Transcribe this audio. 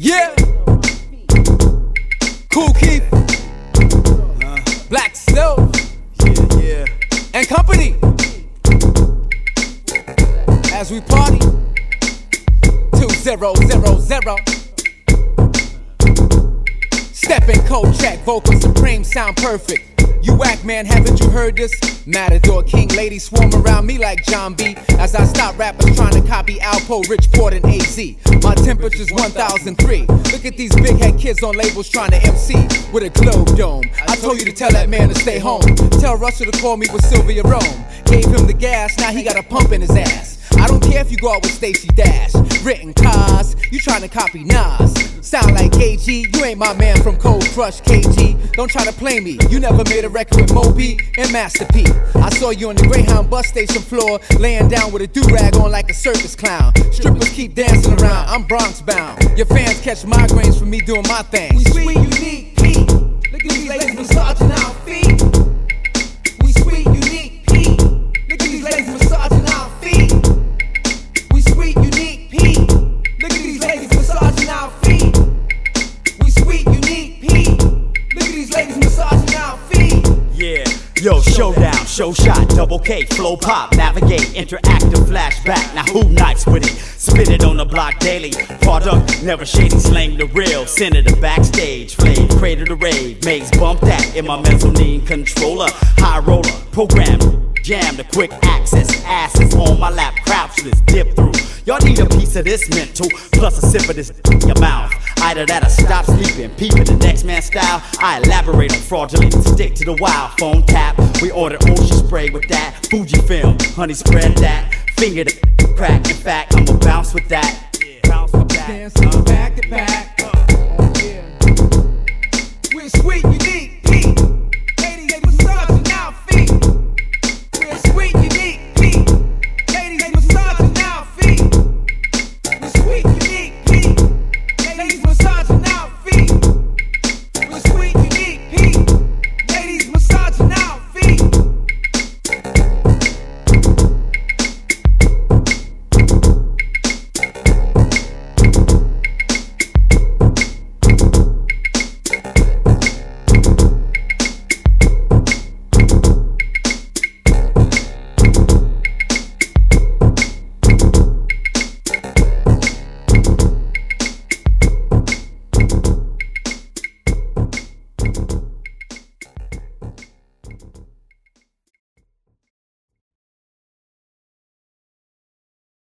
Yeah. Kool Keith. Black Snow. Yeah. And company. As we party. 2000. Steppin' cold track, vocal supreme, sound perfect. You whack man, haven't you heard this? Matador King ladies swarm around me like John B. As I stop rappers trying to copy Alpo, Rich Port, and AZ. My temperature's 1003. Look at these big head kids on labels trying to MC with a globe dome. I told you to tell that man to stay home. Tell Russell to call me with Sylvia Rome. Gave him the gas, now he got a pump in his ass. I don't care if you go out with Stacey Dash. Written cars, you trying to copy Nas. Sound like KG, you ain't my man from Cold Crush, KG. Don't try to play me, you never made a record with Moby and Master P. I saw you on the Greyhound bus station floor, laying down with a do-rag on like a circus clown. Strippers keep dancing around, I'm Bronx bound. Your fans catch migraines from me doing my thing. We sweet, unique, Pete. Look at these ladies massaging our feet. We sweet, unique, Pete. Look at these ladies massaging our feet. We sweet, unique, Pete. Look at these ladies massaging our feet. We sweet, unique, Pete. Look at these ladies massaging our feet. Yeah. Yo, showdown, show shot, double K, flow pop, navigate, interactive flashback. Now who knifes with it? Spit it on the block daily. Product, never shady, slang the real. Senator backstage, flame, crater the rave. Maze bump that in my mezzanine controller. High roller, program, jam the quick access. Asses on my lap, crouchless, dip through. Y'all need a piece of this mental, plus a sip of this in your mouth. Either that or stop sleeping, peeping the next man's style. I elaborate on fraudulent, stick to the wild. Phone tap, we order ocean spray with that. Fuji film, honey spread that. Finger the crack, in fact, I'ma bounce with that.